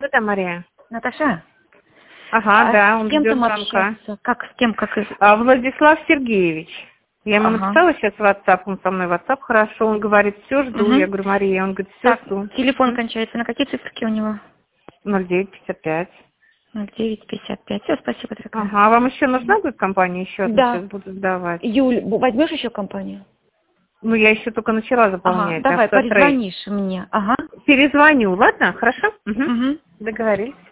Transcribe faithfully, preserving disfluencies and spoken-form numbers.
Кто там, Мария? Наташа? Ага, а да, он с кем ждет там звонка. общаться? Как, с кем, как из... А, Владислав Сергеевич. Я ему Ага. написала сейчас в WhatsApp, он со мной в WhatsApp, хорошо, он говорит, все, жду. Угу. Я говорю, Мария, он говорит, все, Так, жду. телефон кончается. На какие циферки у него? ноль девять пятьдесят пять. ноль девять пятьдесят пять. Все, спасибо, дорогая. Ага, а вам еще нужна будет компания? Еще одну Да. сейчас буду сдавать. Юль, возьмешь еще компанию? Ну, я еще только начала Ага, заполнять. давай, Автотрейд. перезвонишь мне. Ага. Перезвоню, ладно? Хорошо? Угу. Угу. Договорились.